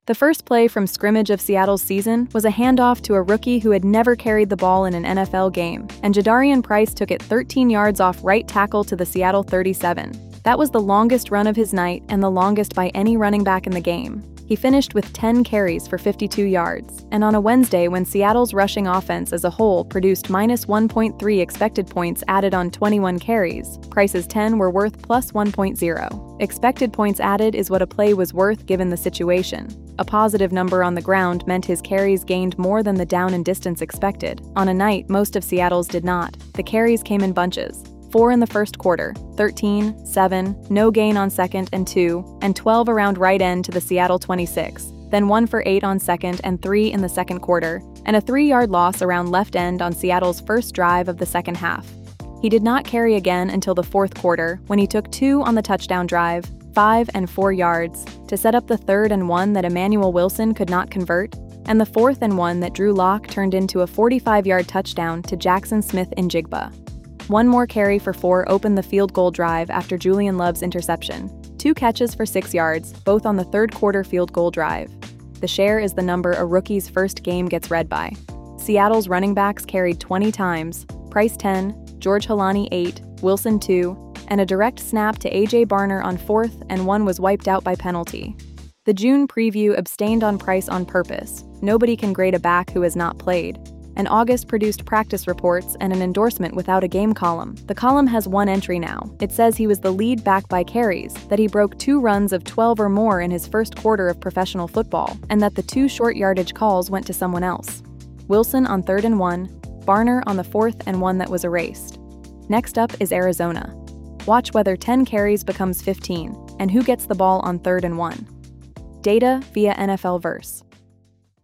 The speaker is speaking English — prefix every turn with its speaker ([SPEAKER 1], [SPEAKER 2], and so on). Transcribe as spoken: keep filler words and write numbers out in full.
[SPEAKER 1] The first play from scrimmage of Seattle's season was a handoff to a rookie who had never carried the ball in an N F L game, and Jadarian Price took it thirteen yards off right tackle to the Seattle thirty-seven. That was the longest run of his night and the longest by any running back in the game. He finished with ten carries for fifty-two yards, and on a Wednesday when Seattle's rushing offense as a whole produced minus one point three expected points added on twenty-one carries, Price's ten were worth plus one point zero. Expected points added is what a play was worth given the situation. A positive number on the ground meant his carries gained more than the down and distance expected. On a night most of Seattle's did not, the carries came in bunches. Four in the first quarter, thirteen, seven, no gain on second and two, and twelve around right end to the Seattle twenty-six, then one for eight on second and three in the second quarter, and a three-yard loss around left end on Seattle's first drive of the second half. He did not carry again until the fourth quarter, when he took two on the touchdown drive, five and four yards, to set up the third and one that Emmanuel Wilson could not convert, and the fourth and one that Drew Lock turned into a forty-five-yard touchdown to Jackson Smith-Njigba. One more carry for four opened the field goal drive after Julian Love's interception. Two catches for six yards, both on the third quarter field goal drive. The share is the number a rookie's first game gets read by. Seattle's running backs carried twenty times, Price ten, George Holani eight, Wilson two, and a direct snap to A J Barner on fourth and one was wiped out by penalty. The June preview abstained on Price on purpose. Nobody can grade a back who has not played. And August produced practice reports and an endorsement without a game column. The column has one entry now. It says he was the lead back by carries, that he broke two runs of twelve or more in his first quarter of professional football, and that the two short yardage calls went to someone else. Wilson on third and one, Barner on the fourth and one that was erased. Next up is Arizona. Watch whether ten carries becomes fifteen, and who gets the ball on third and one. Data via N F L Verse.